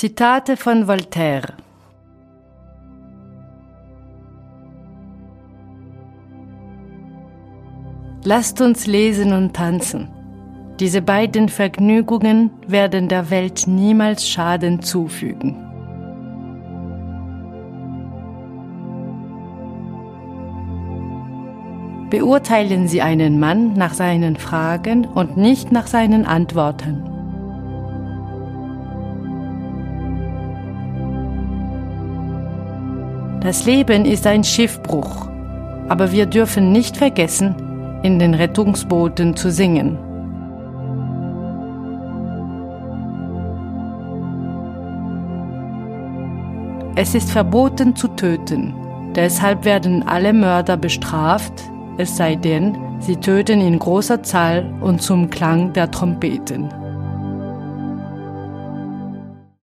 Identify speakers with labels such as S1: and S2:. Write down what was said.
S1: Zitate von Voltaire. Lasst uns lesen und tanzen. Diese beiden Vergnügungen werden der Welt niemals Schaden zufügen. Beurteilen Sie einen Mann nach seinen Fragen und nicht nach seinen Antworten. Das Leben ist ein Schiffbruch, aber wir dürfen nicht vergessen, in den Rettungsbooten zu singen. Es ist verboten zu töten, deshalb werden alle Mörder bestraft, es sei denn, sie töten in großer Zahl und zum Klang der Trompeten.